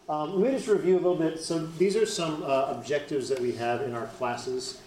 Let me just review a little bit. So these are some objectives that we have in our classes.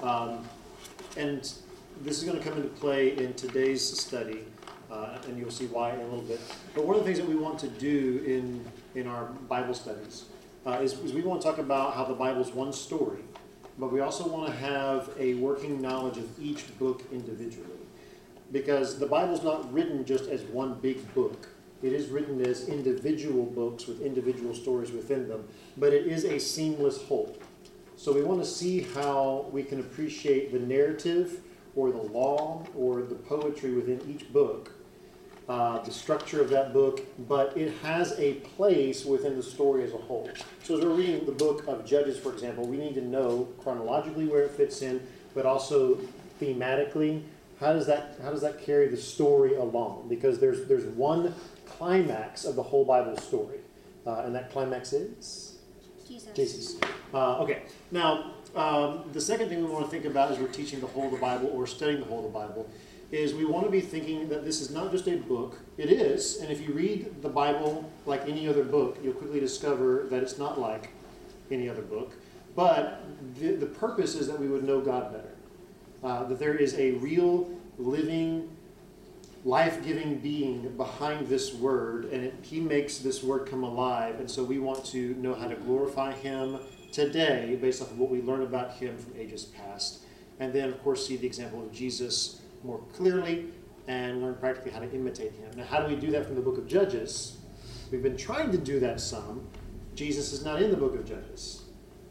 And this is going to come into play in today's study, and you'll see why in a little bit. But one of the things that we want to do in our Bible studies is we want to talk about how the Bible is one story, but we also want to have a working knowledge of each book individually. Because the Bible is not written just as one big book. It is written as individual books with individual stories within them, but it is a seamless whole. So we want to see how we can appreciate the narrative or the law or the poetry within each book, the structure of that book, but it has a place within the story as a whole. So as we're reading the book of Judges, for example, we need to know chronologically where it fits in, but also thematically, how does that carry the story along? Because there's one climax of the whole Bible story, and that climax is? Jesus. Okay. Now, the second thing we want to think about as we're teaching the whole of the Bible or studying the whole of the Bible is we want to be thinking that this is not just a book. It is, and if you read the Bible like any other book, you'll quickly discover that it's not like any other book. But the purpose is that we would know God better. That there is a real, living, life-giving being behind this word, and he makes this word come alive, and so we want to know how to glorify him today based off of what we learn about him from ages past, and then, of course, see the example of Jesus more clearly and learn practically how to imitate him. Now, how do we do that from the book of Judges? We've been trying to do that some. Jesus is not in the book of Judges,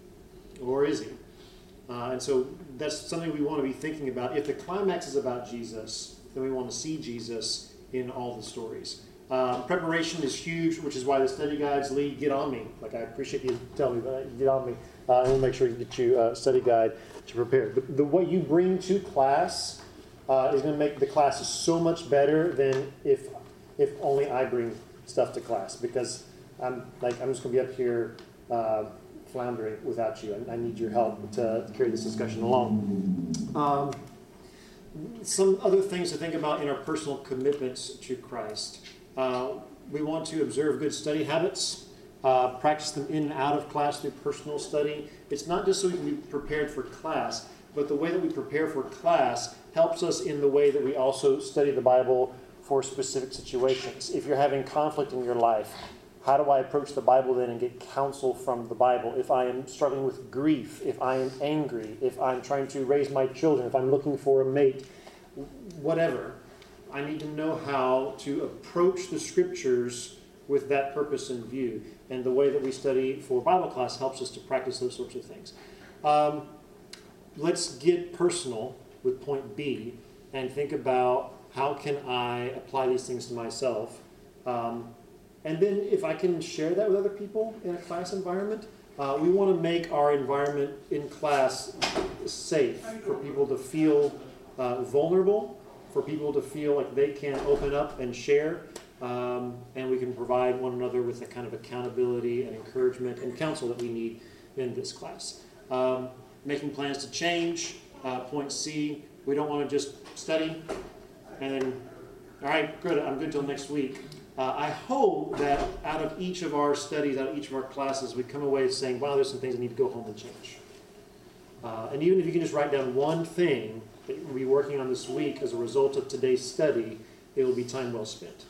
or is he? And so that's something we want to be thinking about. If the climax is about Jesus, then we want to see Jesus in all the stories. Preparation is huge, which is why the study guides lead Get On Me. Like, I appreciate you telling me that. Get On Me. And we'll make sure you get you a study guide to prepare. What you bring to class is going to make the classes so much better than if only I bring stuff to class. Because I'm just going to be up here floundering without you. I need your help to carry this discussion along. Some other things to think about in our personal commitments to Christ. We want to observe good study habits, practice them in and out of class through personal study. It's not just so we can be prepared for class, but the way that we prepare for class helps us in the way that we also study the Bible for specific situations. If you're having conflict in your life, how do I approach the Bible then and get counsel from the Bible? If I am struggling with grief, if I am angry, if I'm trying to raise my children, if I'm looking for a mate, whatever, I need to know how to approach the Scriptures with that purpose in view. And the way that we study for Bible class helps us to practice those sorts of things. Let's get personal with point B and think about how can I apply these things to myself. And then if I can share that with other people in a class environment, we want to make our environment in class safe for people to feel vulnerable, for people to feel like they can open up and share, and we can provide one another with the kind of accountability and encouragement and counsel that we need in this class. Making plans to change, point C, we don't want to just study and then, all right, good, I'm good till next week. I hope that out of each of our studies, out of each of our classes, we come away saying, wow, there's some things I need to go home and change. And even if you can just write down one thing that you'll be working on this week as a result of today's study, it will be time well spent.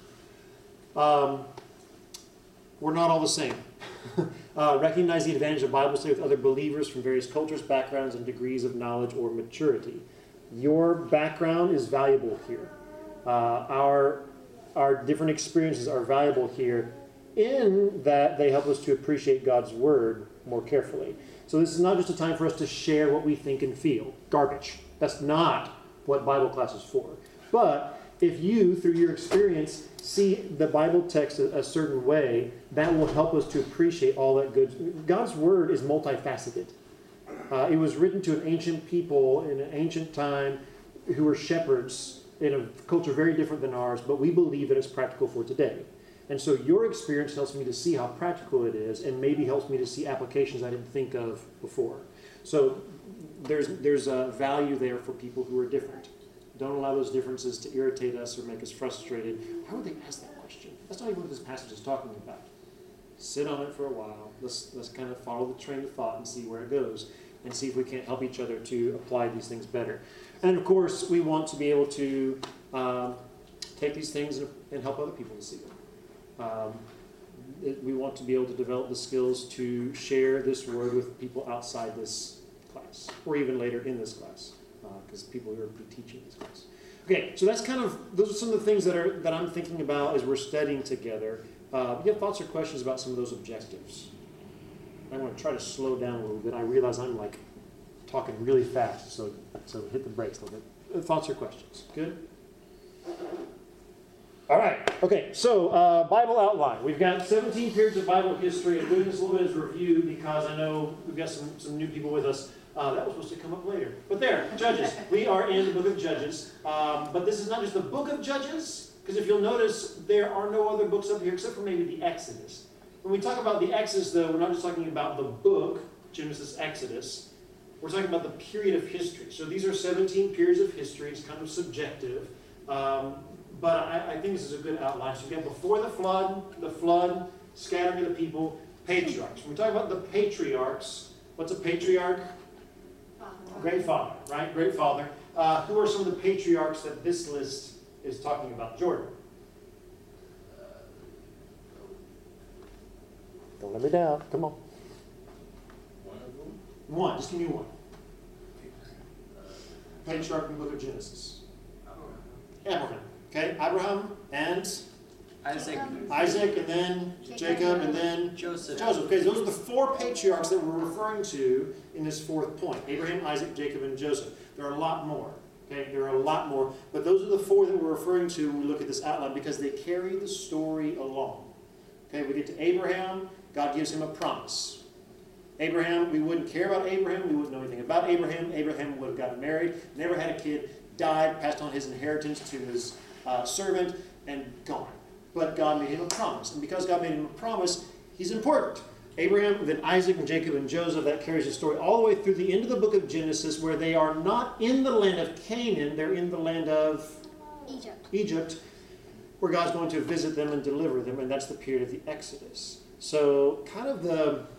We're not all the same. Recognize the advantage of Bible study with other believers from various cultures, backgrounds, and degrees of knowledge or maturity. Your background is valuable here. Our different experiences are valuable here in that they help us to appreciate God's Word more carefully. So this is not just a time for us to share what we think and feel. Garbage. That's not what Bible class is for. But if you, through your experience, see the Bible text a certain way, that will help us to appreciate all that good. God's Word is multifaceted. It was written to an ancient people in an ancient time who were shepherds in a culture very different than ours, but we believe that it's practical for today. And so your experience helps me to see how practical it is and maybe helps me to see applications I didn't think of before. So there's a value there for people who are different. Don't allow those differences to irritate us or make us frustrated. Why would they ask that question? That's not even what this passage is talking about. sit on it for a while. Let's kind of follow the train of thought and see where it goes, and see if we can't help each other to apply these things better. And of course, we want to be able to take these things and help other people to see them. We want to be able to develop the skills to share this word with people outside this class, or even later in this class, because people who are teaching this class. Okay, so that's kind of, those are some of the things that I'm thinking about as we're studying together. You have thoughts or questions about some of those objectives? I'm going to try to slow down a little bit. I realize I'm like talking really fast, so hit the brakes a little bit. Thoughts or questions? Good? All right. Okay, so Bible outline. We've got 17 periods of Bible history. I'm doing this a little bit as a review because I know we've got some new people with us. That was supposed to come up later. But there, Judges. We are in the book of Judges. But this is not just the book of Judges, because if you'll notice, there are no other books up here except for maybe the Exodus. When we talk about the Exodus, though, we're not just talking about the book, Genesis, Exodus. We're talking about the period of history. So these are 17 periods of history. It's kind of subjective. But I think this is a good outline. So we have before the flood, scattering of the people, patriarchs. When we talk about the patriarchs, what's a patriarch? Great father, right? Great father. Who are some of the patriarchs that this list is talking about? Jordan. Don't let me down. Come on. One. Just give me one. Patriarch in the book of Genesis. Abraham. Okay, Abraham and Isaac, and then Jacob, and then Joseph. Okay, those are the four patriarchs that we're referring to in this fourth point. Abraham, Isaac, Jacob, and Joseph. There are a lot more. Okay, there are a lot more. But those are the four that we're referring to when we look at this outline because they carry the story along. Okay, we get to Abraham. God gives him a promise. Abraham, we wouldn't care about Abraham. We wouldn't know anything about Abraham. Abraham would have gotten married, never had a kid, died, passed on his inheritance to his servant, and gone. But God made him a promise. And because God made him a promise, he's important. Abraham, then Isaac, and Jacob, and Joseph, that carries the story all the way through the end of the book of Genesis, where they are not in the land of Canaan, they're in the land of Egypt, where God's going to visit them and deliver them, and that's the period of the Exodus. So kind of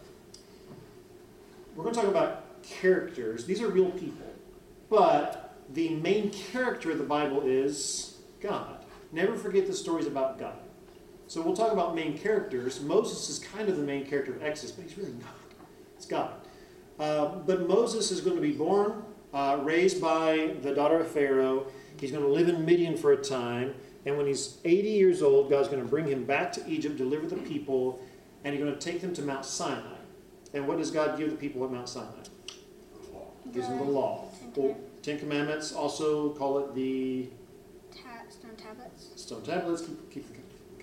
we're going to talk about characters. These are real people. But the main character of the Bible is God. Never forget the stories about God. So we'll talk about main characters. Moses is kind of the main character of Exodus, but he's really not. It's God. But Moses is going to be born, raised by the daughter of Pharaoh. He's going to live in Midian for a time. And when he's 80 years old, God's going to bring him back to Egypt, deliver the people, and he's going to take them to Mount Sinai. And what does God give the people at Mount Sinai? He gives them the law. Ten Commandments. Also call it the Stone tablets. Stone tablets. Keep the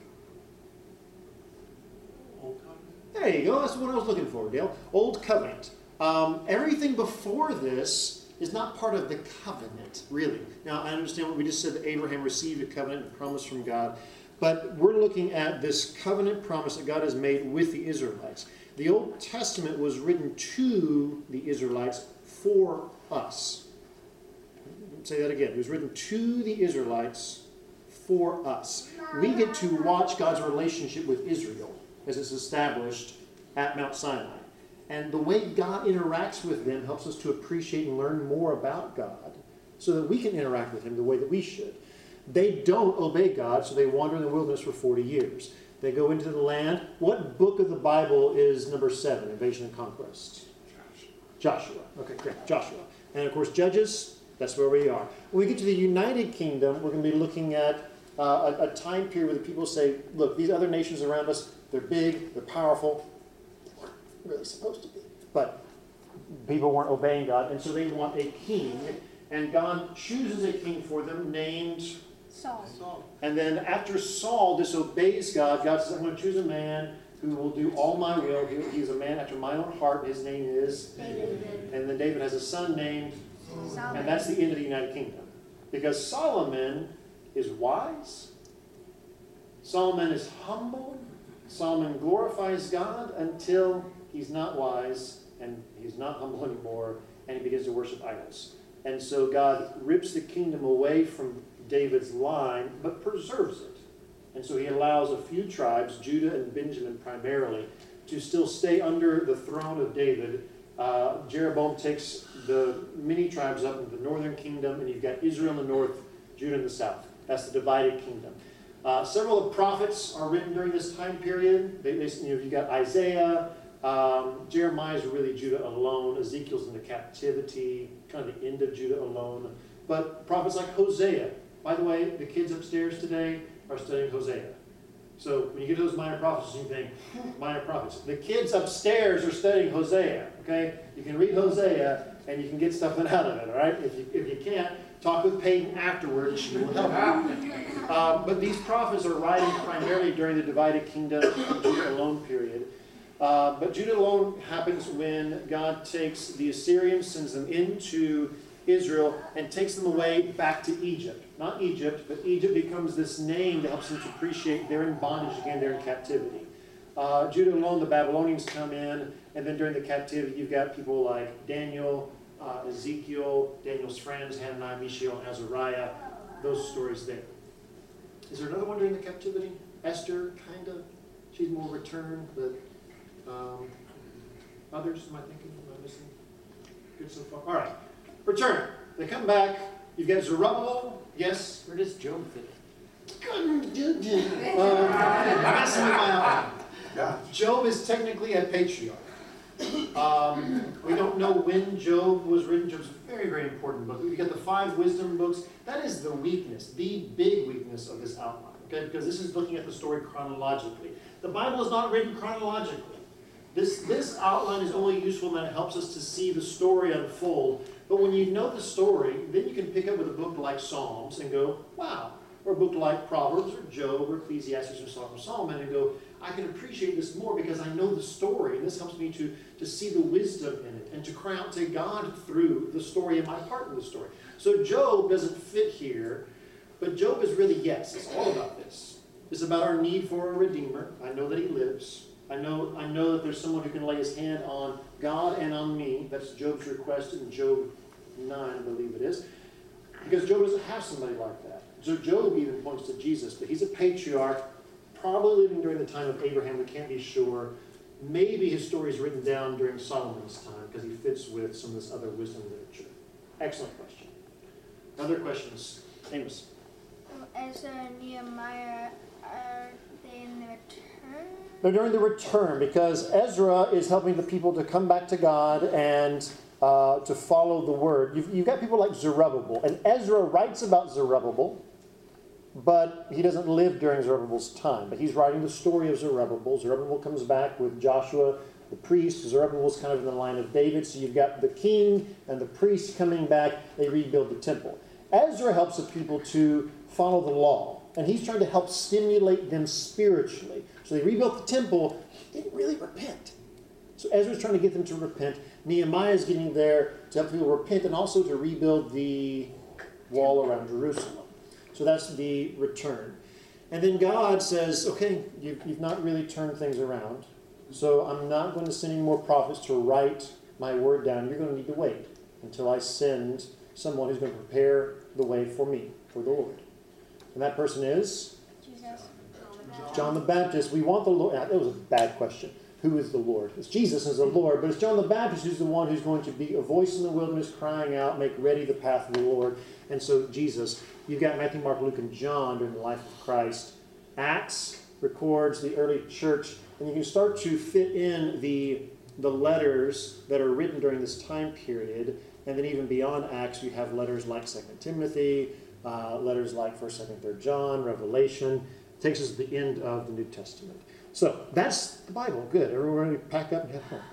Old Covenant? There you go. That's what I was looking for, Dale. Old Covenant. Everything before this is not part of the covenant, really. Now, I understand what we just said, that Abraham received a covenant and promise from God. But we're looking at this covenant promise that God has made with the Israelites. The Old Testament was written to the Israelites for us. Say that again. It was written to the Israelites for us. We get to watch God's relationship with Israel as it's established at Mount Sinai. And the way God interacts with them helps us to appreciate and learn more about God so that we can interact with him the way that we should. They don't obey God, so they wander in the wilderness for 40 years. They go into the land. What book of the Bible is number 7, Invasion and Conquest? Joshua. Okay, great. Joshua. And of course, Judges. That's where we are. When we get to the United Kingdom, we're going to be looking at a time period where the people say, look, these other nations around us, they're big, they're powerful. They weren't really supposed to be. But people weren't obeying God, and so they want a king. And God chooses a king for them named Saul. And then after Saul disobeys God, God says, I'm going to choose a man who will do all my will. He's a man after my own heart. His name is David. And then David has a son named Solomon. And that's the end of the United Kingdom. Because Solomon is wise. Solomon is humble. Solomon glorifies God until he's not wise and he's not humble anymore and he begins to worship idols. And so God rips the kingdom away from David's line but preserves it. And so he allows a few tribes, Judah and Benjamin primarily, to still stay under the throne of David. Jeroboam takes the many tribes up into the northern kingdom, and you've got Israel in the north, Judah in the south. That's the divided kingdom. Several of the prophets are written during this time period. You've got Isaiah, Jeremiah is really Judah alone. Ezekiel's in the captivity, kind of the end of Judah alone. But prophets like Hosea. By the way, the kids upstairs today are studying Hosea. So when you get to those minor prophets, you think, minor prophets. The kids upstairs are studying Hosea, okay? You can read Hosea, and you can get something out of it, all right? If you can't, talk with Peyton afterwards. She will help you. But these prophets are writing primarily during the divided kingdom and Judah alone period. But Judah alone happens when God takes the Assyrians, sends them into Israel, and takes them away back to Egypt. Not Egypt, but Egypt becomes this name that helps them to appreciate they're in bondage again, they're in captivity. Judah alone, the Babylonians come in, and then during the captivity, you've got people like Daniel, Ezekiel, Daniel's friends, Hananiah, Mishael, and Azariah. Those stories there. Is there another one during the captivity? Esther, kind of. She's more returned, but others, am I thinking? Am I missing? Good so far. All right. Return. They come back. You've got Zerubbabel. Yes. Where does Job fit? I'm messing with my outline. Job is technically a patriarch. We don't know when Job was written. Job's a very, very important book. We got the 5 wisdom books. That is the weakness, the big weakness of this outline. Okay, because this is looking at the story chronologically. The Bible is not written chronologically. This outline is only useful in that it helps us to see the story unfold. But when you know the story, then you can pick up with a book like Psalms and go, wow. Or a book like Proverbs or Job or Ecclesiastes or Song of Solomon and go, I can appreciate this more because I know the story. And this helps me to see the wisdom in it and to cry out to God through the story and my part in the story. So Job doesn't fit here, but Job is really, yes, it's all about this. It's about our need for a Redeemer. I know that he lives. I know that there's someone who can lay his hand on God and on me. That's Job's request in Job 9, I believe it is. Because Job doesn't have somebody like that. So Job even points to Jesus, but he's a patriarch, probably living during the time of Abraham. We can't be sure. Maybe his story is written down during Solomon's time because he fits with some of this other wisdom literature. Excellent question. Other questions? Amos. Ezra and Nehemiah, are they in the return? They're during the return because Ezra is helping the people to come back to God and to follow the word. You've got people like Zerubbabel, and Ezra writes about Zerubbabel, but he doesn't live during Zerubbabel's time. But he's writing the story of Zerubbabel. Zerubbabel comes back with Joshua, the priest. Zerubbabel's kind of in the line of David, so you've got the king and the priest coming back. They rebuild the temple. Ezra helps the people to follow the law, and he's trying to help stimulate them spiritually. So they rebuilt the temple, didn't really repent. So Ezra's trying to get them to repent. Nehemiah is getting there to help people repent and also to rebuild the wall around Jerusalem. So that's the return. And then God says, okay, you've not really turned things around, so I'm not going to send any more prophets to write my word down. You're going to need to wait until I send someone who's going to prepare the way for me, for the Lord. And that person is? Jesus. John the Baptist. We want the Lord. That was a bad question. Who is the Lord? It's Jesus as the Lord, but it's John the Baptist who's the one who's going to be a voice in the wilderness crying out, make ready the path of the Lord. And so Jesus, you've got Matthew, Mark, Luke, and John during the life of Christ. Acts records the early church, and you can start to fit in the letters that are written during this time period. And then even beyond Acts, you have letters like 2 Timothy, letters like 1st, 2nd, 3rd John, Revelation. It takes us to the end of the New Testament. So that's the Bible. Good. Everyone ready to pack up and head home?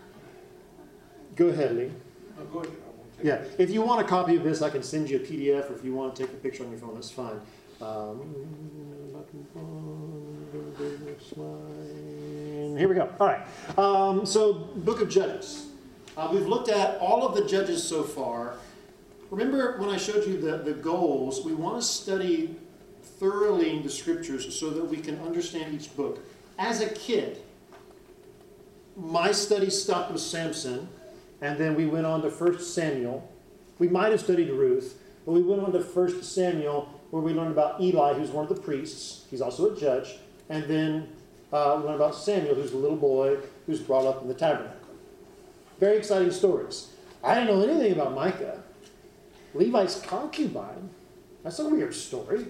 Go ahead, Lee. No, go ahead. I won't take Yeah. it. If you want a copy of this, I can send you a PDF, or if you want to take a picture on your phone, that's fine. Here we go. All right. So, Book of Judges. We've looked at all of the judges so far. Remember when I showed you the goals, we want to study thoroughly the scriptures so that we can understand each book. As a kid, my study stopped with Samson, and then we went on to 1 Samuel. We might have studied Ruth, but we went on to 1 Samuel, where we learn about Eli, who's one of the priests. He's also a judge. And then we learn about Samuel, who's a little boy who's brought up in the tabernacle. Very exciting stories. I didn't know anything about Micah. Levi's concubine? That's a weird story.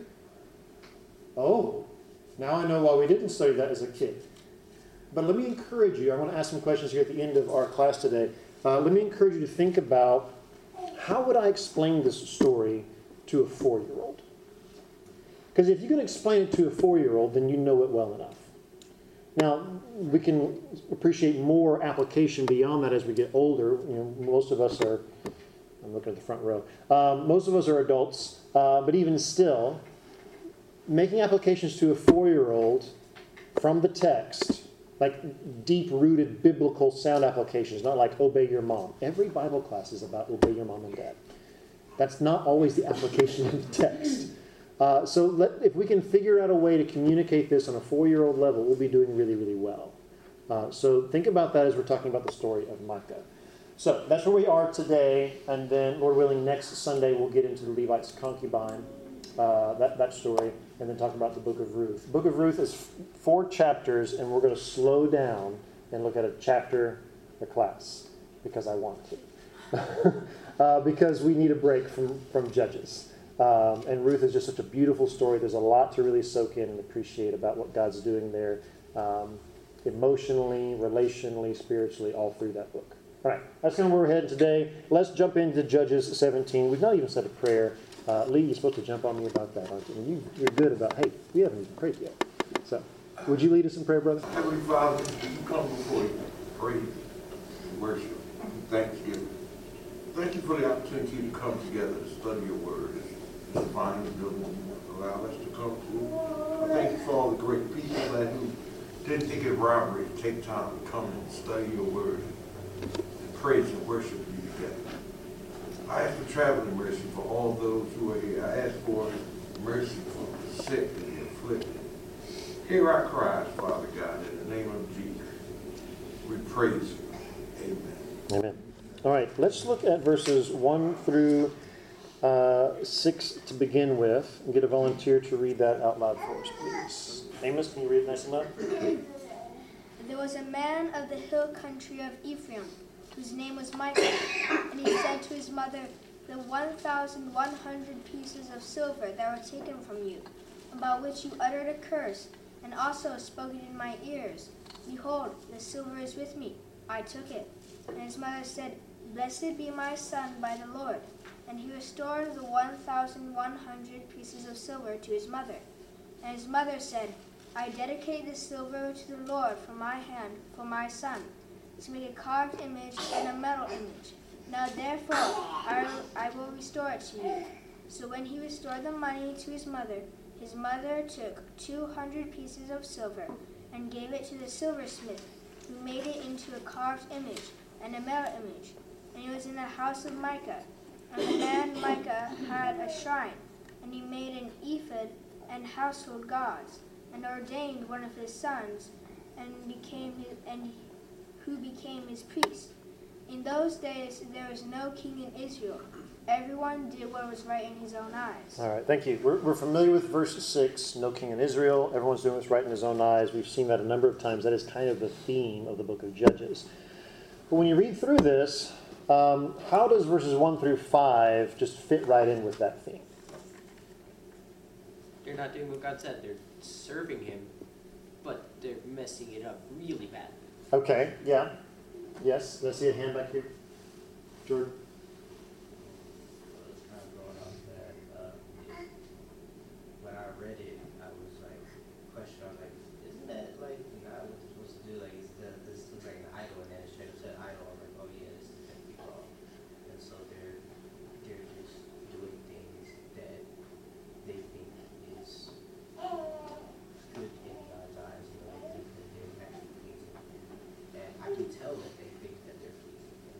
Oh, now I know why we didn't study that as a kid. But let me encourage you. I want to ask some questions here at the end of our class today. Let me encourage you to think about, how would I explain this story to a 4-year-old? Because if you can explain it to a 4-year-old, then you know it well enough. Now, we can appreciate more application beyond that as we get older. You know, most of us are, I'm looking at the front row, most of us are adults, but even still, making applications to a 4-year-old from the text, like deep-rooted biblical sound applications, not like obey your mom. Every Bible class is about obey your mom and dad. That's not always the application of the text. If we can figure out a way to communicate this on a 4-year-old level, we'll be doing really, really well. So think about that as we're talking about the story of Micah. So that's where we are today, and then, Lord willing, next Sunday we'll get into the Levite's concubine, that story, and then talk about the book of Ruth. The book of Ruth is 4 chapters, and we're going to slow down and look at a chapter a class, because I want to. Because we need a break from Judges. And Ruth is just such a beautiful story. There's a lot to really soak in and appreciate about what God's doing there, emotionally, relationally, spiritually, all through that book. All right, that's kind of where we're heading today. Let's jump into Judges 17. We've not even said a prayer. Lee, you're supposed to jump on me about that, aren't you? You're good about, hey, we haven't even prayed yet. So, would you lead us in prayer, brother? Heavenly Father, we come before you, praise, worship, thanksgiving. Thank you for the opportunity to come together to study your word. It's fine to allow us to come through. I thank you for all the great people that who didn't think it robbery to take time to come and study your word and praise and worship you together. I ask for traveling mercy for all those who are here. I ask for mercy for the sick and the afflicted. Hear our cries, Father God, in the name of Jesus. We praise you. Amen. Amen. All right, let's look at verses 1 through 6 to begin with, and get a volunteer to read that out loud for us, please. Amos, can you read it nice and loud? There was a man of the hill country of Ephraim, whose name was Micah, and he said to his mother, the 1,100 pieces of silver that were taken from you, about which you uttered a curse, and also spoken in my ears. Behold, the silver is with me. I took it. And his mother said, Blessed be my son by the Lord. And he restored the 1,100 pieces of silver to his mother. And his mother said, I dedicate the silver to the Lord from my hand for my son, to make a carved image and a metal image. Now therefore I will restore it to you. So when he restored the money to his mother took 200 pieces of silver and gave it to the silversmith, who made it into a carved image and a metal image. And it was in the house of Micah. And the man Micah had a shrine, and he made an ephod and household gods, and ordained one of his sons, who became his priest. In those days there was no king in Israel. Everyone did what was right in his own eyes. All right, thank you. We're familiar with verse 6, no king in Israel. Everyone's doing what's right in his own eyes. We've seen that a number of times. That is kind of the theme of the book of Judges. But when you read through this, how does verses 1 through 5 just fit right in with that theme? They're not doing what God said. They're serving him, but they're messing it up really bad. Okay, yeah. Yes, let's see a hand back here. Jordan? It's kind of going off that. When I read it, I was like, questioning, like, isn't that like not what they're supposed to do? Like, this looks like an idol, and then it straight up said idol. I'm like, oh yeah, this is gonna be wrong. And so they're just doing things that they think is good in God's eyes. You know, they think that they're actually pleasing Him, and I can tell that they think that they're pleasing Him.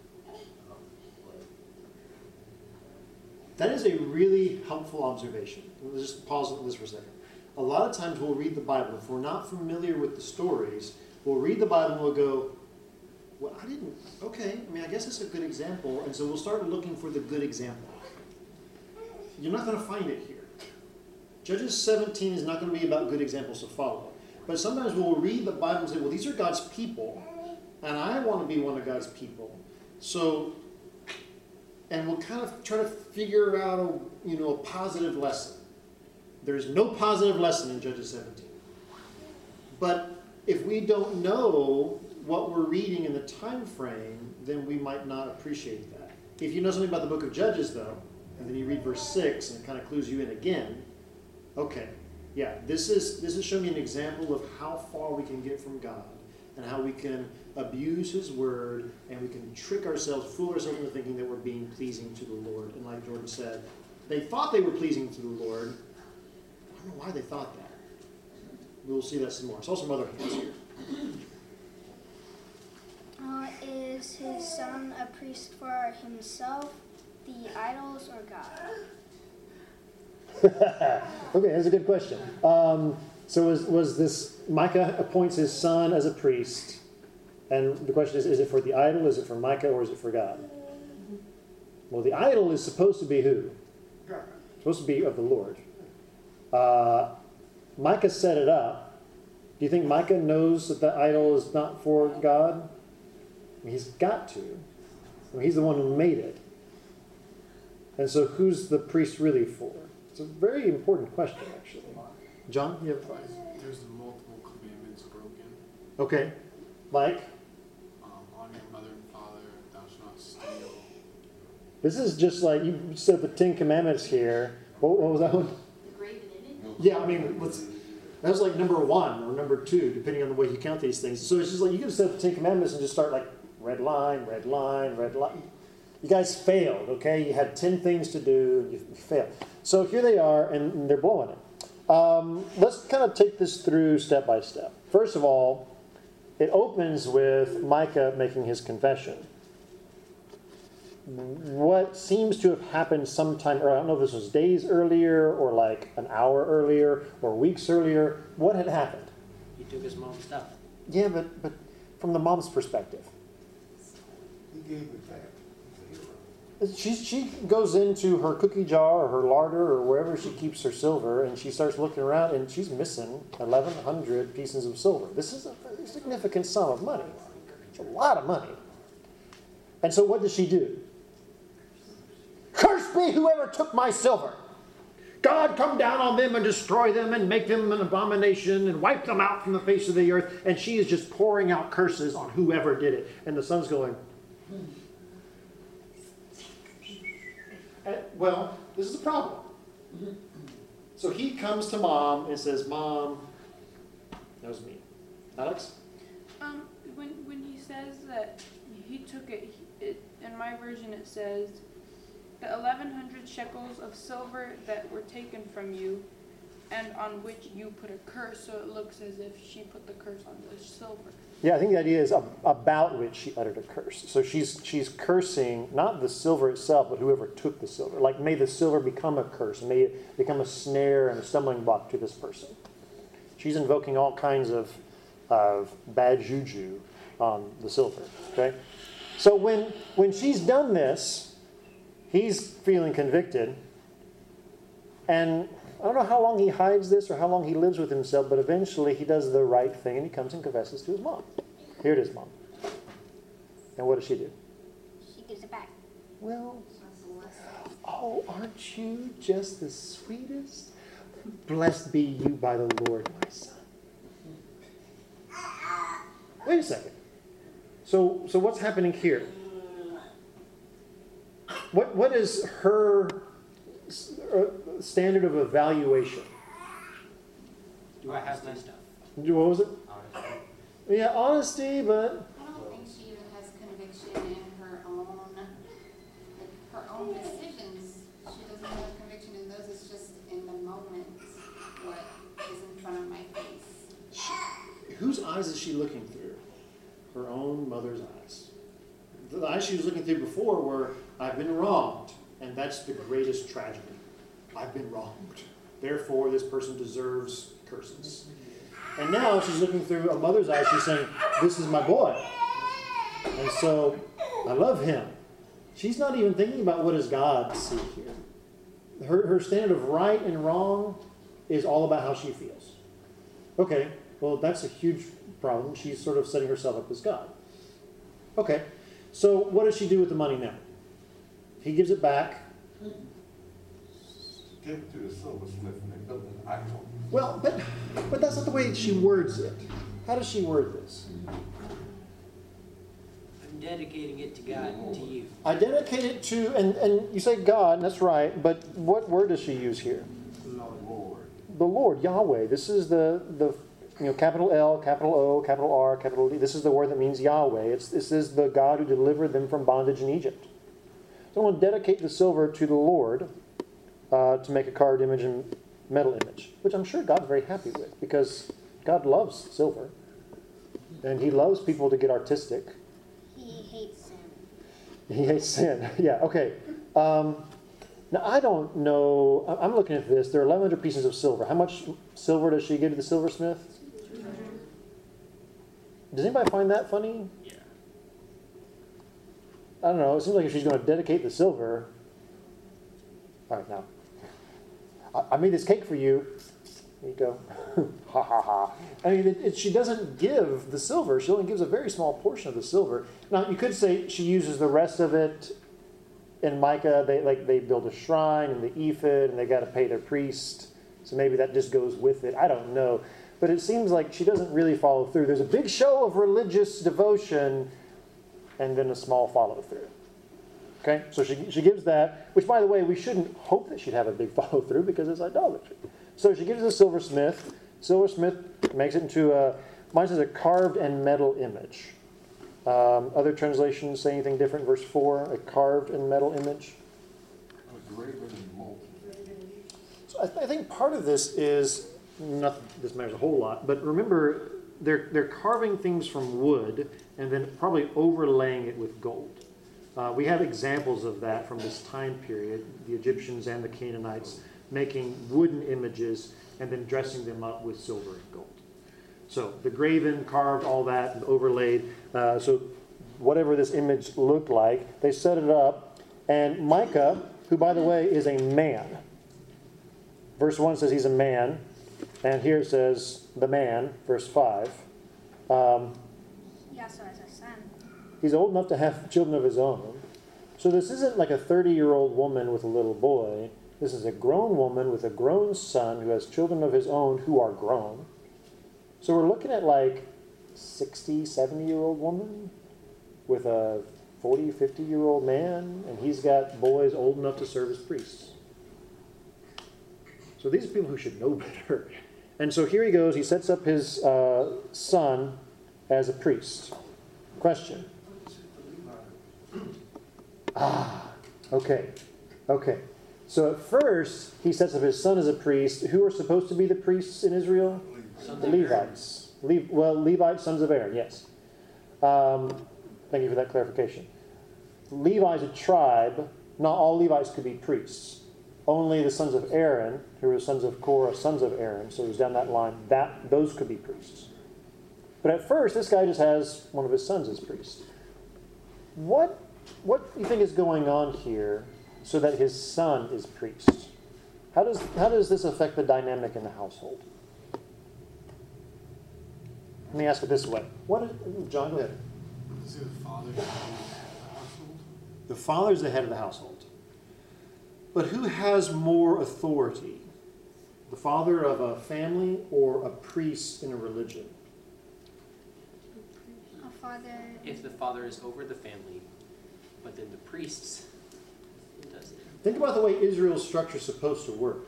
That is a really helpful observation. Let's just pause on this for a second. A lot of times we'll read the Bible. If we're not familiar with the stories, we'll read the Bible and we'll go, well, okay, I guess it's a good example. And so we'll start looking for the good example. You're not going to find it here. Judges 17 is not going to be about good examples to follow. But sometimes we'll read the Bible and say, well, these are God's people, and I want to be one of God's people. So, and we'll kind of try to figure out a positive lesson. There's no positive lesson in Judges 17. But if we don't know what we're reading in the time frame, then we might not appreciate that. If you know something about the book of Judges, though, and then you read verse 6 and it kind of clues you in again, okay, yeah, this is showing me an example of how far we can get from God and how we can abuse His word and we can trick ourselves, fool ourselves into thinking that we're being pleasing to the Lord. And like Jordan said, they thought they were pleasing to the Lord. I don't know why they thought that. We'll see that some more. I saw some other hands here. Is his son a priest for himself, the idols, or God? Okay, that's a good question. So was this, Micah appoints his son as a priest, and the question is it for the idol, is it for Micah, or is it for God? Well, the idol is supposed to be who? God. Supposed to be of the Lord. Micah set it up. Do you think Micah knows that the idol is not for God? I mean, he's got to. I mean, he's the one who made it. And so who's the priest really for? It's a very important question, actually. John, you have a question? There's multiple commandments broken. Okay. Like? Honor your mother and father, thou shalt not steal. This is just like, you said the 10 Commandments here. What was that one? The graven image? Yeah, I mean, that was like number 1 or number 2, depending on the way you count these things. So it's just like, you can set the 10 Commandments and just start like, red line, red line, red line. You guys failed, okay? You had 10 things to do, you failed. So here they are, and they're blowing it. Let's kind of take this through step by step. First of all, it opens with Micah making his confession. What seems to have happened sometime, or I don't know if this was days earlier, or like an hour earlier, or weeks earlier, what had happened? He took his mom's stuff. Yeah, but from the mom's perspective. He gave it back. She goes into her cookie jar or her larder or wherever she keeps her silver, and she starts looking around, and she's missing 1,100 pieces of silver. This is a very significant sum of money. It's a lot of money. And so what does she do? Curse be whoever took my silver. God, come down on them and destroy them and make them an abomination and wipe them out from the face of the earth. And she is just pouring out curses on whoever did it. And the son's going, well, this is the problem. So he comes to mom and says, Mom, that was me. Alex? When he says that he took it, in my version it says, the 1,100 shekels of silver that were taken from you, and on which you put a curse, so it looks as if she put the curse on the silver. Yeah, I think the idea is about which she uttered a curse. So she's cursing not the silver itself, but whoever took the silver. Like, may the silver become a curse. May it become a snare and a stumbling block to this person. She's invoking all kinds of bad juju on the silver. Okay? So when she's done this, he's feeling convicted. And I don't know how long he hides this or how long he lives with himself, but eventually he does the right thing and he comes and confesses to his mom. Here it is, Mom. And what does she do? She gives it back. Well, oh, aren't you just the sweetest? Blessed be you by the Lord, my son. Wait a second. So what's happening here? What is her standard of evaluation? Do I have my stuff? What was it? Honestly. Yeah, honesty, but I don't think she even has conviction in her own decisions. She doesn't have conviction in those. It's just in the moment what is in front of my face. whose eyes is she looking through? Her own mother's eyes. The eyes she was looking through before were, I've been wronged, and that's the greatest tragedy. I've been wronged. Therefore, this person deserves curses. And now she's looking through a mother's eyes. She's saying, this is my boy. And so, I love him. She's not even thinking about what does God see here. Her standard of right and wrong is all about how she feels. Okay, well, that's a huge problem. She's sort of setting herself up as God. Okay, so what does she do with the money now? He gives it back. Give it to the silversmith and they built an idol. Well, but that's not the way she words it. How does she word this? I'm dedicating it to God and to you. I dedicate it to, and you say God, and that's right, but what word does she use here? Lord. The Lord, Yahweh. This is the capital L, capital O, capital R, capital D. This is the word that means Yahweh. This is the God who delivered them from bondage in Egypt. So I want to dedicate the silver to the Lord to make a carved image and metal image, which I'm sure God's very happy with because God loves silver. And he loves people to get artistic. He hates sin. He hates sin. Yeah, okay. Now, I don't know. I'm looking at this. There are 1,100 pieces of silver. How much silver does she give to the silversmith? Does anybody find that funny? Yeah. I don't know. It seems like if she's going to dedicate the silver. All right, now. I made this cake for you. There you go. Ha ha ha. I mean, she doesn't give the silver. She only gives a very small portion of the silver. Now, you could say she uses the rest of it. In Micah, they build a shrine and the ephod, and they got to pay their priest. So maybe that just goes with it. I don't know. But it seems like she doesn't really follow through. There's a big show of religious devotion and then a small follow-through. Okay? So she gives that, which, by the way, we shouldn't hope that she'd have a big follow-through because it's idolatry. So she gives it to the silversmith. Silversmith makes it into mine says a carved and metal image. Other translations say anything different. Verse 4, a carved and metal image. Graven and molten. So I think part of this is, not that this matters a whole lot, but remember, they're carving things from wood and then probably overlaying it with gold. We have examples of that from this time period, the Egyptians and the Canaanites making wooden images and then dressing them up with silver and gold. So the graven, carved, all that, and overlaid. So whatever this image looked like, they set it up. And Micah, who, by the way, is a man. Verse 1 says he's a man. And here it says the man, verse 5. He also has a son. He's old enough to have children of his own. So this isn't like a 30-year-old woman with a little boy. This is a grown woman with a grown son who has children of his own who are grown. So we're looking at like 60, 70-year-old woman with a 40, 50-year-old man, and he's got boys old enough to serve as priests. So these are people who should know better. And so here he goes. He sets up his son as a priest. Question. Okay. So at first, he sets up his son as a priest. Who are supposed to be the priests in Israel? The Levites. Levites, sons of Aaron, yes. Thank you for that clarification. Levi is a tribe. Not all Levites could be priests. Only the sons of Aaron, who were sons of Korah, sons of Aaron, so it was down that line, those could be priests. But at first, this guy just has one of his sons as priest. What do you think is going on here so that his son is priest? How does this affect the dynamic in the household? Let me ask it this way. John, go ahead. Is it the father the household? The father's the head of the household. But who has more authority? The father of a family or a priest in a religion? A father. If the father is over the family, but then the priests does it. Think about the way Israel's structure is supposed to work.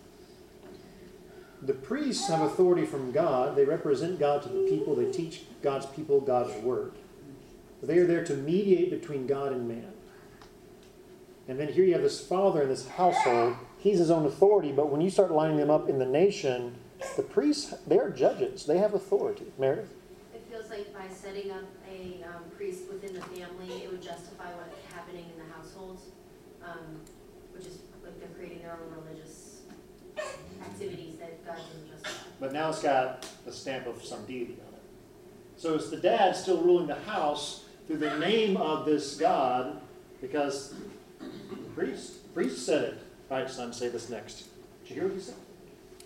The priests have authority from God. They represent God to the people. They teach God's people God's word. They are there to mediate between God and man. And then here you have this father in this household. He's his own authority, but when you start lining them up in the nation, the priests, they are judges. They have authority. Meredith? It feels like by setting up a priest within the family, it would justify what's happening in the household, which is like they're creating their own religious activities that God doesn't justify. But now it's got the stamp of some deity on it. So it's the dad still ruling the house through the name of this God, because the priest said it. All right, son, say this next. Did you hear what he said?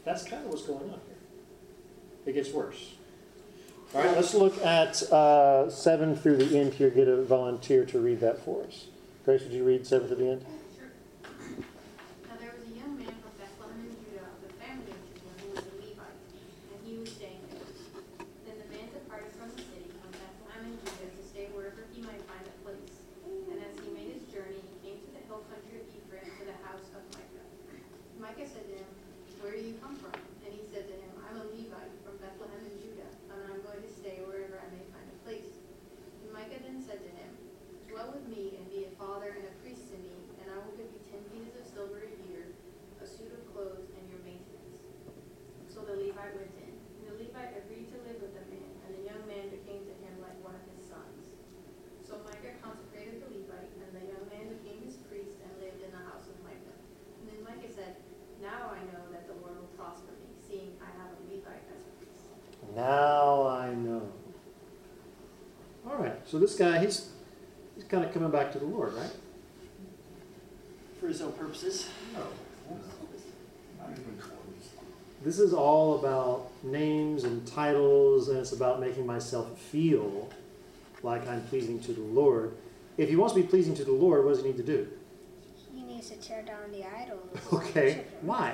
That's kind of what's going on here. It gets worse. All right, let's look at 7 through the end here. Get a volunteer to read that for us. Grace, would you read 7 to the end? Sure. Now there was a young man from Bethlehem in Judah, of the family of Judah, who was a Levite, and he was staying there. Then the man departed from the city, from Bethlehem in Judah, to stay wherever he might find a place. And as he made his journey, he came to the hill country of Ephraim, to the house of Micah. Micah said to him, "Where do you come from?" And he said to him, "I'm a Levite from Bethlehem in Judah, and I'm going to stay wherever I may find a place." And Micah then said to him, "Dwell with me and be a father and a priest to me, and I will give you 10 pieces of silver a year, a suit of clothes, and your maintenance." So the Levite went in, and the Levite agreed to live with the man, and the young man became to him like one of his sons. So Micah consecrated the Levite, and the young man became his priest and lived in the house of Micah. And then Micah said, "Now I know that the Lord will prosper me, seeing I have a Levite as a priest." Now I know. All right, so this guy, he's kind of coming back to the Lord, right? For his own purposes. No, not even close. This is all about names and titles, and it's about making myself feel like I'm pleasing to the Lord. If he wants to be pleasing to the Lord, what does he need to do? He needs to tear down the idols. Okay, why?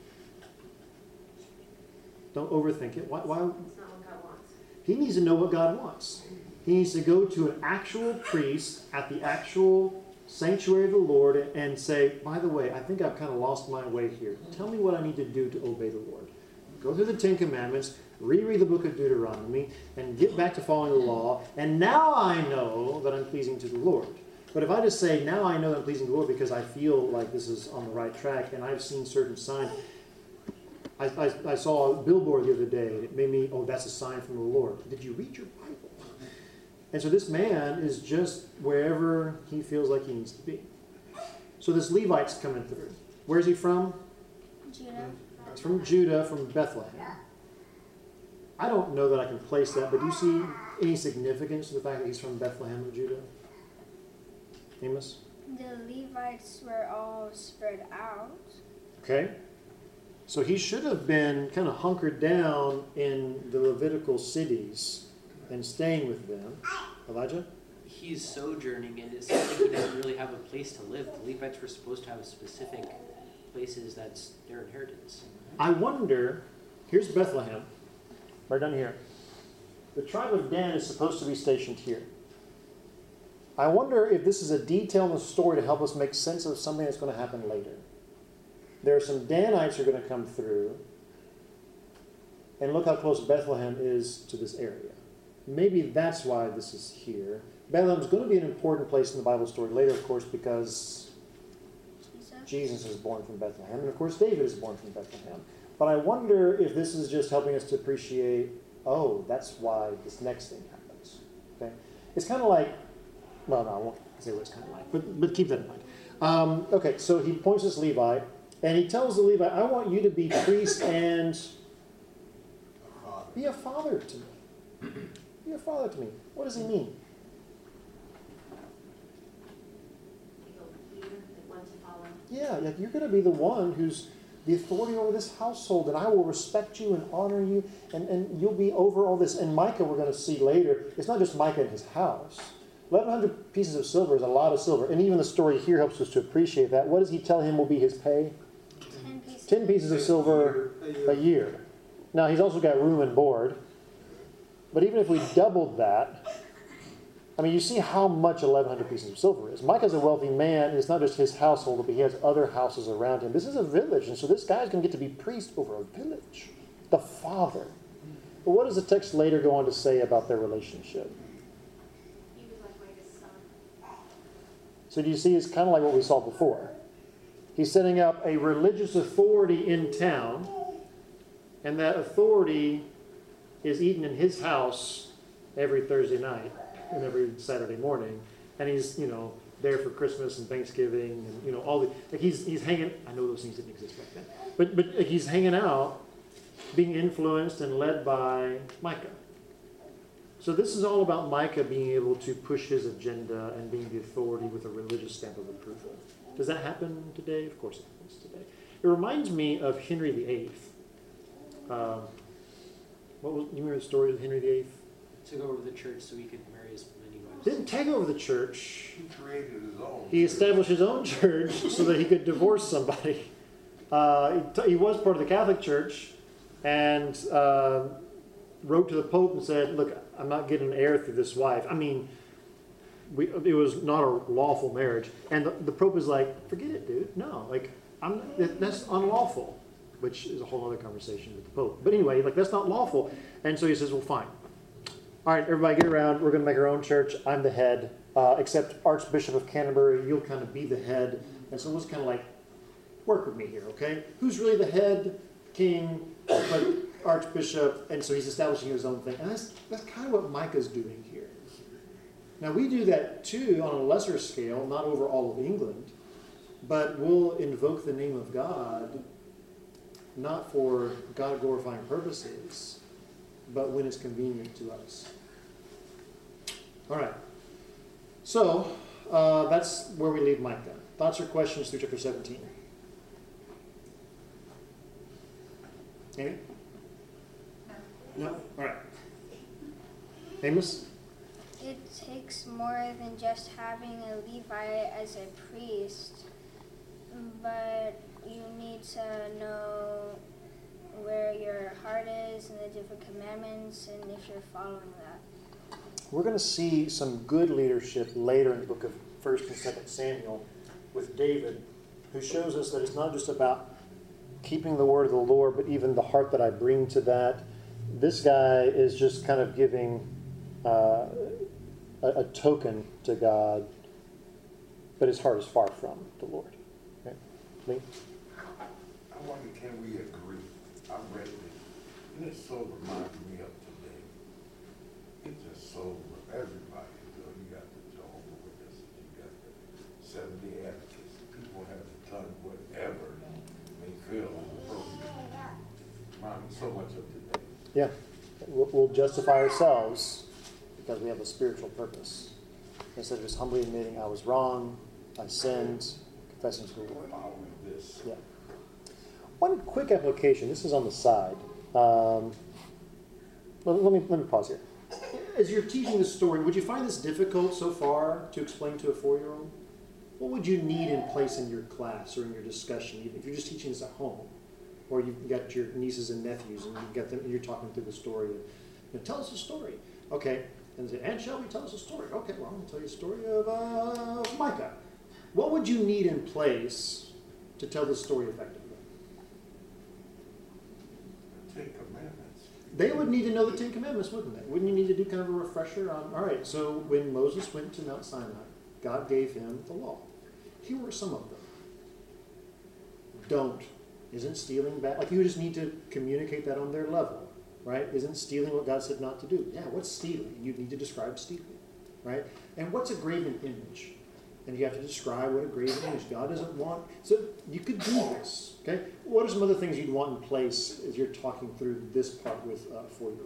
Don't overthink it. Why? It's not what God wants. He needs to know what God wants. He needs to go to an actual priest at the actual sanctuary of the Lord and say, "By the way, I think I've kind of lost my way here. Tell me what I need to do to obey the Lord." Go through the 10 Commandments, reread the book of Deuteronomy, and get back to following the law. And now I know that I'm pleasing to the Lord. But if I just say, now I know that I'm pleasing to the Lord because I feel like this is on the right track and I've seen certain signs. I saw a billboard the other day, and it made me, oh, that's a sign from the Lord. Did you read your Bible? And so this man is just wherever he feels like he needs to be. So this Levite's coming through. Where's he from? Judah. He's from Judah, from Bethlehem. I don't know that I can place that, but do you see any significance to the fact that he's from Bethlehem of Judah? Amos? The Levites were all spread out. Okay. So he should have been kind of hunkered down in the Levitical cities and staying with them. Elijah? He's sojourning, and it seems like he doesn't really have a place to live. The Levites were supposed to have specific places that's their inheritance. I wonder, here's Bethlehem, right down here. The tribe of Dan is supposed to be stationed here. I wonder if this is a detail in the story to help us make sense of something that's going to happen later. There are some Danites who are going to come through, and look how close Bethlehem is to this area. Maybe that's why this is here. Bethlehem is going to be an important place in the Bible story later, of course, because Jesus is born from Bethlehem, and of course David is born from Bethlehem. But I wonder if this is just helping us to appreciate, oh, that's why this next thing happens. Okay, it's kind of like, well, no, I won't say what it's kind of like, but keep that in mind. Okay, so he points this Levite, and he tells the Levite, I want you to be priest and be a father to me. Be a father to me. What does he mean? Yeah, like you're going to be the one who's the authority over this household, and I will respect you and honor you, and you'll be over all this. And Micah, we're going to see later, it's not just Micah and his house. 1,100 pieces of silver is a lot of silver, and even the story here helps us to appreciate that. What does he tell him will be his pay? 10 pieces of silver a year. Now, he's also got room and board, but even if we doubled that, I mean, you see how much 1,100 pieces of silver is. Micah's a wealthy man, and it's not just his household, but he has other houses around him. This is a village, and so this guy's going to get to be priest over a village. The father. But what does the text later go on to say about their relationship? He was like Micah's son. So do you see, it's kind of like what we saw before. He's setting up a religious authority in town, and that authority is eaten in his house every Thursday night and every Saturday morning, and he's, there for Christmas and Thanksgiving and, all the, like he's hanging, I know those things didn't exist back then, but like he's hanging out, being influenced and led by Micah. So this is all about Micah being able to push his agenda and being the authority with a religious stamp of approval. Does that happen today? Of course it happens today. It reminds me of Henry VIII. You remember the story of Henry VIII? Took over the church so he could marry as many wives. Didn't take over the church. He created his own. He established his own church so that he could divorce somebody. He was part of the Catholic Church and wrote to the Pope and said, look, I'm not getting an heir through this wife. I mean, it was not a lawful marriage. And the Pope was like, forget it, dude. No, like, that's unlawful, which is a whole other conversation with the Pope. But anyway, like, that's not lawful. And so he says, well, fine. All right, everybody get around. We're going to make our own church. I'm the head, except Archbishop of Canterbury, you'll kind of be the head. And so let's kind of like, work with me here, okay? Who's really the head? King, but Archbishop. And so he's establishing his own thing. And that's kind of what Micah's doing here. Now, we do that too on a lesser scale, not over all of England, but we'll invoke the name of God, not for God-glorifying purposes, but when it's convenient to us. All right. So, that's where we leave Micah. Thoughts or questions through chapter 17? Amy? No? All right. Amos? It takes more than just having a Levite as a priest, but you need to know where your heart is and the different commandments and if you're following that. We're going to see some good leadership later in the book of 1st and 2nd Samuel with David, who shows us that it's not just about keeping the word of the Lord, but even the heart that I bring to that. This guy is just kind of giving a token to God, but his heart is far from the Lord. Okay? Lee? I wonder, can we agree? I read it, and it so reminds me of today. It just so everybody, you got the Jehovah's Witnesses, you got the 70 Advocates. People have done whatever they feel is appropriate. Reminds me so much of today. Yeah. We'll justify ourselves because we have a spiritual purpose. Instead of just humbly admitting I was wrong, I sinned, confessing to the Lord. Following this. Yeah. One quick application. This is on the side. Let me pause here. As you're teaching this story, would you find this difficult so far to explain to a 4-year-old? What would you need in place in your class or in your discussion, even if you're just teaching this at home, or you've got your nieces and nephews and you've got them, and you're talking through the story? Tell us a story. Okay. And say, Aunt Shelby, tell us a story. Okay, well, I'm going to tell you a story of Micah. What would you need in place to tell this story effectively? Ten Commandments. They would need to know the 10 Commandments, wouldn't they? Wouldn't you need to do kind of a refresher on, all right, so when Moses went to Mount Sinai, God gave him the law. Here were some of them. Don't. Isn't stealing bad? Like, you just need to communicate that on their level, right? Isn't stealing what God said not to do? Yeah, what's stealing? You need to describe stealing, right? And what's a graven image? And you have to describe what a graven image. God doesn't want. So you could do this, okay? What are some other things you'd want in place as you're talking through this part with 4-year-old?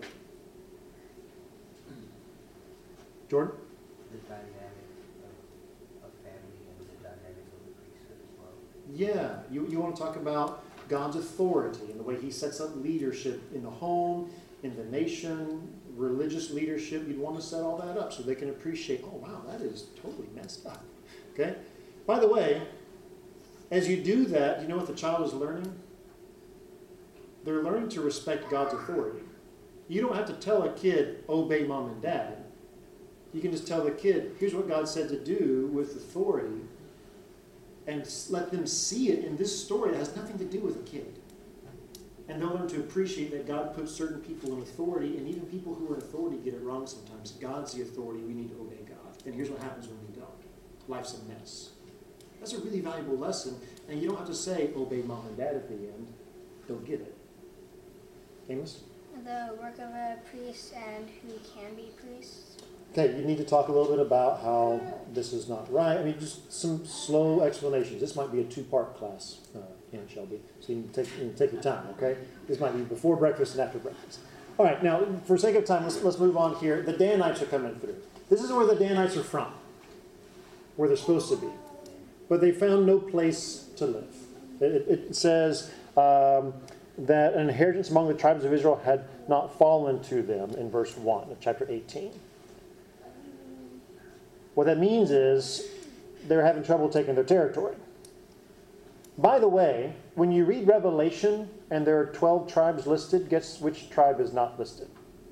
Jordan? The dynamic of family and the dynamic of the priesthood as well. Yeah, you want to talk about God's authority and the way he sets up leadership in the home, in the nation, religious leadership. You'd want to set all that up so they can appreciate, oh, wow, that is totally messed up. Okay? By the way, as you do that, you know what the child is learning? They're learning to respect God's authority. You don't have to tell a kid, obey mom and dad. You can just tell the kid, here's what God said to do with authority, and let them see it in this story that has nothing to do with a kid. And they'll learn to appreciate that God puts certain people in authority, and even people who are in authority get it wrong sometimes. God's the authority, we need to obey God. And here's what happens when we don't. Life's a mess. That's a really valuable lesson, and you don't have to say, obey mom and dad at the end. They'll get it. Amos? The work of a priest and who can be priests. Okay, you need to talk a little bit about how this is not right. I mean, just some slow explanations. This might be a 2-part class, Aunt Shelby, so you can take your time, okay? This might be before breakfast and after breakfast. All right, now, for sake of time, let's move on here. The Danites are coming through. This is where the Danites are from, where they're supposed to be. But they found no place to live. It says, that an inheritance among the tribes of Israel had not fallen to them in verse 1 of chapter 18. What that means is they're having trouble taking their territory. By the way, when you read Revelation and there are 12 tribes listed, guess which tribe is not listed?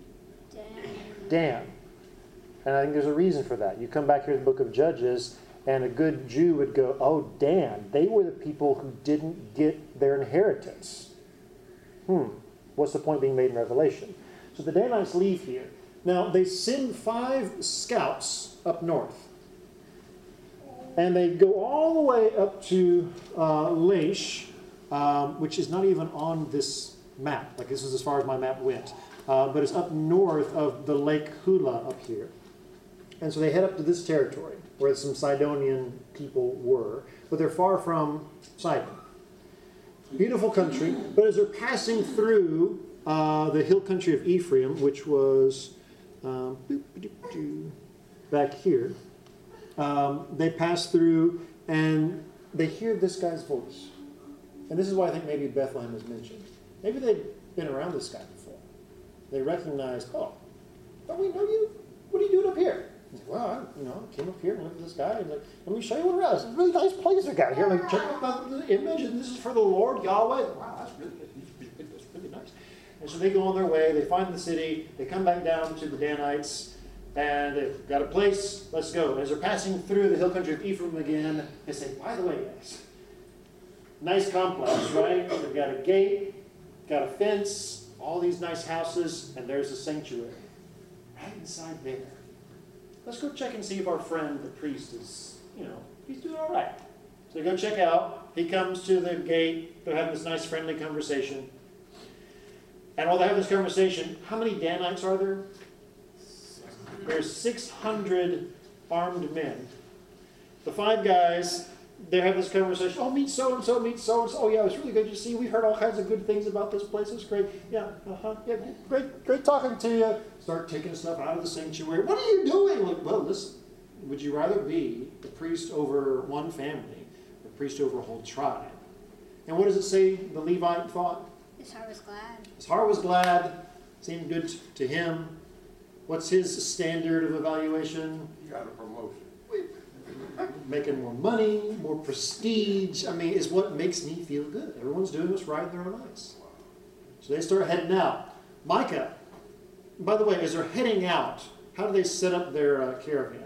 Dan. And I think there's a reason for that. You come back here to the book of Judges, and a good Jew would go, oh, Dan, they were the people who didn't get their inheritance. What's the point being made in Revelation? So the Danites leave here. Now, they send 5 scouts up north. And they go all the way up to Laish, which is not even on this map. Like, this is as far as my map went. But it's up north of the Lake Hula up here. And so they head up to this territory, where some Sidonian people were. But they're far from Sidon. Beautiful country. But as they're passing through the hill country of Ephraim, which was back here, they pass through and they hear this guy's voice. And this is why I think maybe Bethlehem is mentioned. Maybe they've been around this guy before. They recognized, oh, don't we know you? What are you doing up here? He's like, well, I came up here and looked at this guy and like, let me show you what it is. It's a really nice place we got here. Like, check out the image, and this is for the Lord Yahweh. Wow, that's really nice. And so they go on their way. They find the city. They come back down to the Danites, and they've got a place. Let's go. As they're passing through the hill country of Ephraim again, they say, by the way, guys, nice complex, right? They've got a gate, got a fence, all these nice houses, and there's a sanctuary right inside there. Let's go check and see if our friend, the priest, is, he's doing all right. So they go check out. He comes to the gate. They're having this nice, friendly conversation. And while they have this conversation, how many Danites are there? There's 600 armed men. The 5 guys, they have this conversation. Oh, meet so-and-so, meet so-and-so. Oh, yeah, it's really good to see you. We've heard all kinds of good things about this place. It's great. Yeah, yeah, great talking to you. Start taking stuff out of the sanctuary. What are you doing? Like, well, listen, would you rather be the priest over one family, or the priest over a whole tribe? And what does it say the Levite thought? His heart was glad. His heart was glad. Seemed good to him. What's his standard of evaluation? You got a promotion. Making more money, more prestige. I mean, is what makes me feel good. Everyone's doing what's right in their own eyes. So they start heading out. Micah, by the way, as they're heading out, how do they set up their caravan?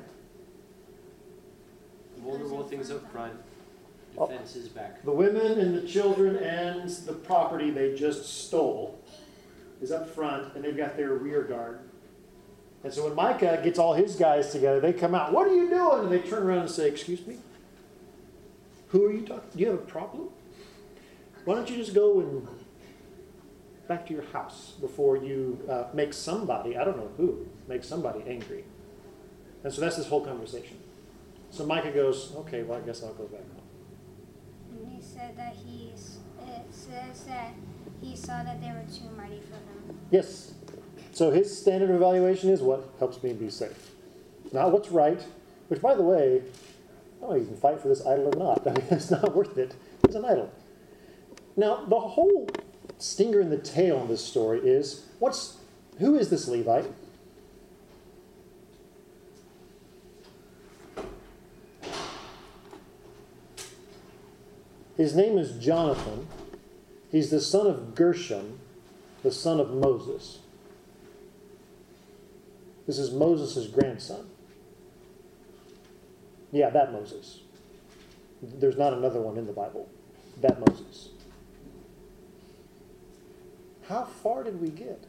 Vulnerable things up front, defenses back. The women and the children and the property they just stole is up front, and they've got their rear guard. And so when Micah gets all his guys together, they come out, what are you doing? And they turn around and say, excuse me? Who are you talking to? Do you have a problem? Why don't you just go and back to your house before you make somebody, I don't know who, make somebody angry. And so that's this whole conversation. So Micah goes, okay, well, I guess I'll go back home. And he said that it says that he saw that they were too mighty for him. Yes. So his standard of evaluation is what helps me be safe. Not what's right, which, by the way, I don't know if you can fight for this idol or not. I mean, it's not worth it. It's an idol. Now, the whole stinger in the tail in this story is, who is this Levite? His name is Jonathan. He's the son of Gershom, the son of Moses. This is Moses' grandson. Yeah, that Moses. There's not another one in the Bible. That Moses. How far did we get?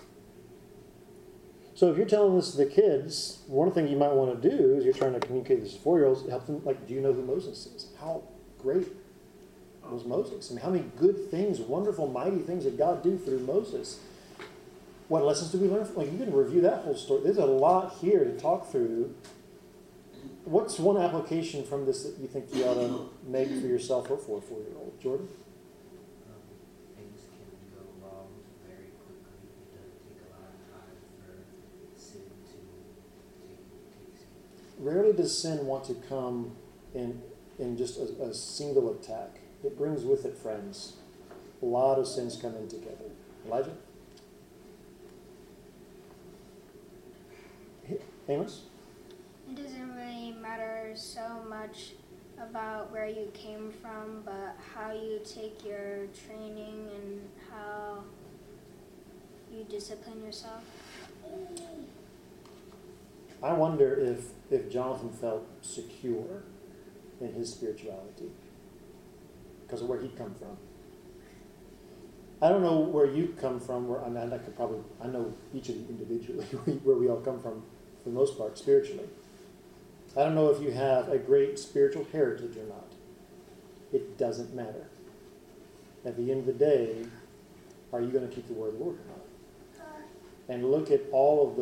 So if you're telling this to the kids, one thing you might want to do is you're trying to communicate this to 4-year-olds, help them, do you know who Moses is? How great was Moses? I mean, how many good things, wonderful, mighty things did God do through Moses? What lessons do we learn from? You can review that whole story. There's a lot here to talk through. What's one application from this that you think you ought to make for yourself or for a 4-year-old? Jordan? Things can go wrong very quickly. It doesn't take a lot of time for sin to take sin. Rarely does sin want to come in just a single attack. It brings with it friends. A lot of sins come in together. Elijah? Amos? It doesn't really matter so much about where you came from, but how you take your training and how you discipline yourself. I wonder if Jonathan felt secure in his spirituality because of where he'd come from. I don't know where you come from. I know each of you individually where we all come from for the most part, spiritually. I don't know if you have a great spiritual heritage or not. It doesn't matter. At the end of the day, are you going to keep the word of the Lord or not? And look at all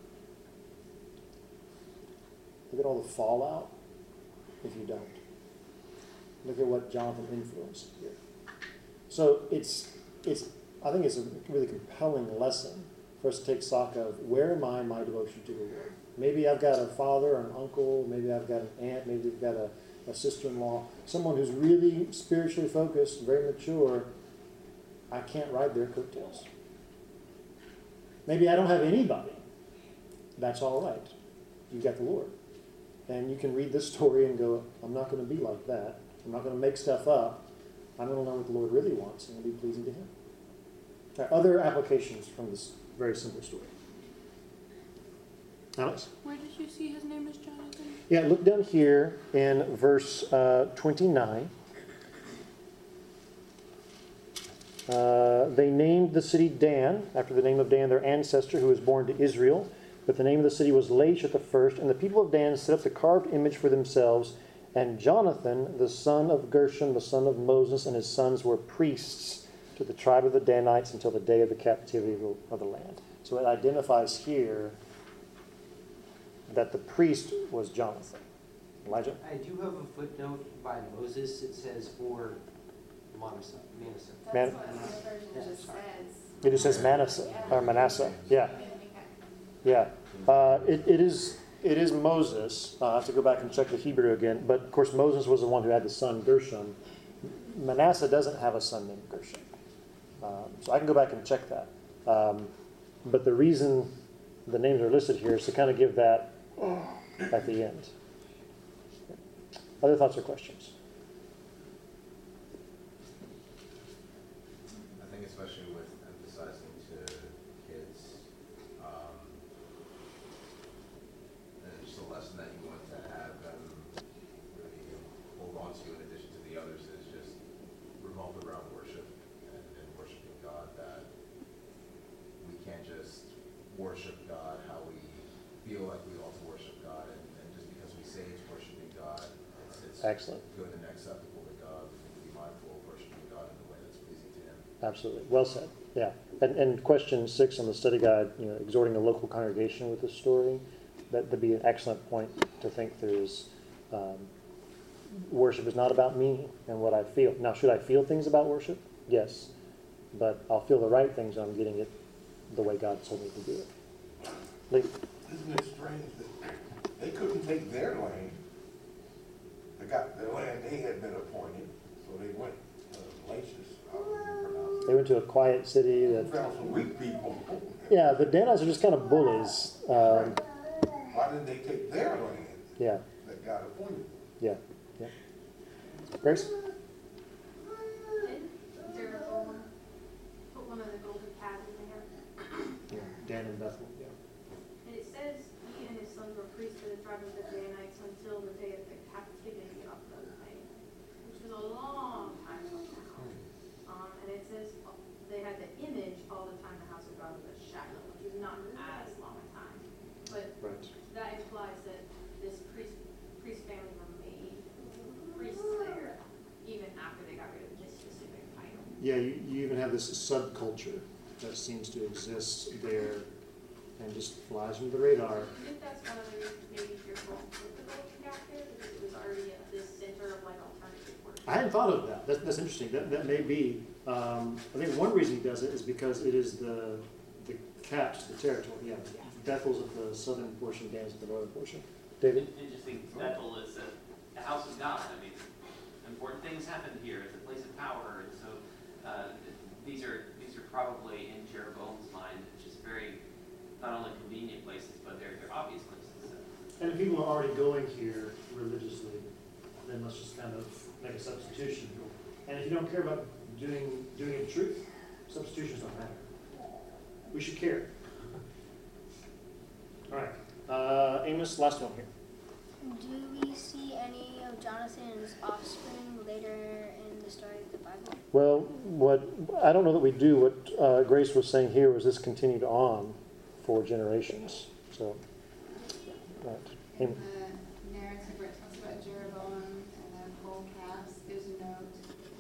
the fallout if you don't. Look at what Jonathan influenced here. So I think it's a really compelling lesson for us to take stock of where am I in my devotion to the Lord. Maybe I've got a father or an uncle, maybe I've got an aunt, maybe I've got a sister-in-law, someone who's really spiritually focused, very mature. I can't ride their coattails. Maybe I don't have anybody. That's all right. You've got the Lord. And you can read this story and go, I'm not going to be like that. I'm not going to make stuff up. I'm going to learn what the Lord really wants and be pleasing to Him. All right, other applications from this very simple story. Alex? Where did you see his name is Jonathan? Yeah, look down here in verse 29. They named the city Dan, after the name of Dan, their ancestor, who was born to Israel. But the name of the city was Laish at the first. And the people of Dan set up the carved image for themselves. And Jonathan, the son of Gershom, the son of Moses, and his sons were priests to the tribe of the Danites until the day of the captivity of the land. So it identifies here that the priest was Jonathan. Elijah? I do have a footnote by Moses. It says, or Manasseh. Man- That's what the version just says. It just says Manasseh, or Manasseh. Yeah. Yeah. It is Moses. I have to go back and check the Hebrew again. But, of course, Moses was the one who had the son Gershom. Manasseh doesn't have a son named Gershom. So I can go back and check that. But the reason the names are listed here is to kind of give that at the end. Other thoughts or questions? I think especially with emphasizing to kids, and just a lesson that you want to have them really hold on to in addition to the others is just revolve around worship and worshiping God, that we can't just worship God how we feel like we ought to worship God, and just because we say it's worshiping God, it's Excellent. good and acceptable to God. We need to be mindful of worshiping God in a way that's pleasing to Him. Absolutely. Well said. Yeah. And question 6 on the study guide, exhorting a local congregation with this story, that'd be an excellent point to think through is worship is not about me and what I feel. Now, should I feel things about worship? Yes. But I'll feel the right things when I'm getting it the way God told me to do it. Lee? Isn't it strange that they couldn't take their land? They got the land they had been appointed, so they went to Lachish, however you pronounce it. They went to a quiet city that... Found some weak people. Yeah, the Danites are just kind of bullies. Why didn't they take their land Yeah, that got appointed? yeah, yeah. Grace? Didn't Jeroboam put one of the golden calves in there? Yeah, Dan and Bethel, yeah. And it says he and his sons were priests to the tribe of the Danites until the day of the captivity of the land, which was a long time ago now. And it says they had the image all the time in the house of God with a shadow, which is not as long a time. But Right. that implies that this priest family remained priests there even after they got rid of this specific title. Yeah, you even have this subculture that seems to exist there and just flies under the radar. I think that's one of the reasons maybe you're going with the golden calf there, because it was already at this center of like alternative worship. I hadn't thought of that. That's interesting. That may be. I think one reason he does it is because it is the caps, the territory. Yeah, Bethel's at the southern portion, Dan's at the northern portion. David? Interesting. Bethel is the house of God. I mean, important things happen here. It's a place of power, and so probably in Jeroboam's mind just very, not only convenient places, but they're obvious places. And if people are already going here religiously, then let's just kind of make a substitution. And if you don't care about doing it in truth, substitutions don't matter. We should care. All right. Amos, last one here. Do we see any of Jonathan and his offspring later in the story of the Bible? Well, I don't know that we do. What Grace was saying here was this continued on for generations. So, right. In the narrative where it talks about Jeroboam and the gold calves, there's a note.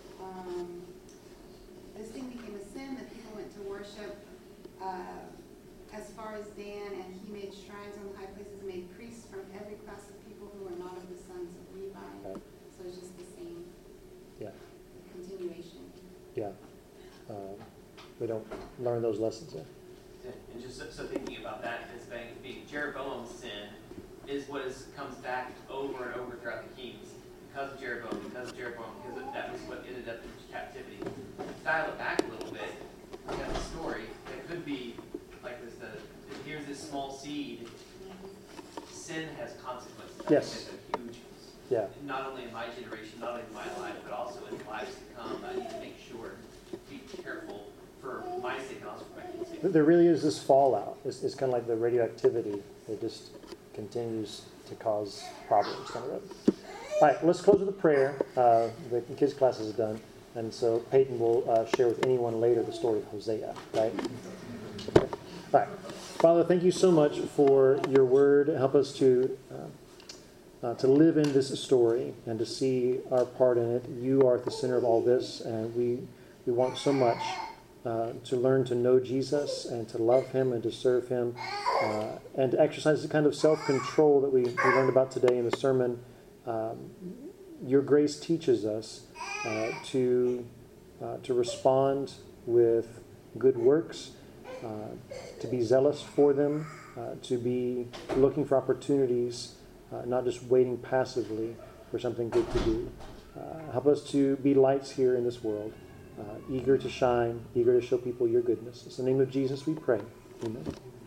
This thing became a sin that people went to worship as far as Dan, and he made shrines on the high places and made priests from every class of people who were not of the sons of Levi. Right. So it's just the same continuation. Yeah. We don't learn those lessons there. And just so thinking about that, as being Jeroboam's sin is what comes back over and over throughout the Kings. Because of Jeroboam, because that was what ended up in captivity. Dial it back a little bit, we have a story that could be like this, here's this small seed. Sin has consequences. Yes. It's a huge, not only in my generation, not only in my life, but also in lives to come. I need to make sure, be careful for my sake and also for my kids' sake. There really is this fallout. It's kind of like the radioactivity. It just continues to cause problems down the road. All right, let's close with a prayer. The kids' class is done. And so Peyton will share with anyone later the story of Hosea, right? Okay. All right. Father, thank you so much for your word. Help us to live in this story and to see our part in it. You are at the center of all this, and we want so much to learn to know Jesus and to love him and to serve him and to exercise the kind of self-control that we learned about today in the sermon. Your grace teaches us to respond with good works, to be zealous for them, to be looking for opportunities, not just waiting passively for something good to do. Help us to be lights here in this world, eager to shine, eager to show people your goodness. It's in the name of Jesus we pray. Amen.